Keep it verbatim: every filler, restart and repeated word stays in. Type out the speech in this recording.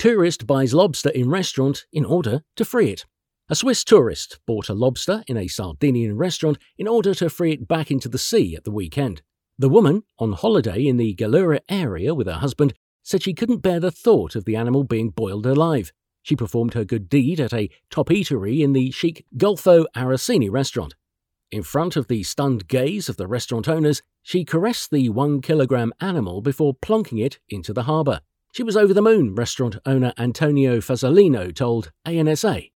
Tourist buys lobster in restaurant in order to free it. A Swiss tourist bought a lobster in a Sardinian restaurant in order to free it back into the sea at the weekend. The woman, on holiday in the Gallura area with her husband, said she couldn't bear the thought of the animal being boiled alive. She performed her good deed at a top eatery in the chic Golfo Aracini restaurant. In front of the stunned gaze of the restaurant owners, she caressed the one kilogram animal before plonking it into the harbour. She was over the moon, restaurant owner Antonio Fazzolino told A N S A.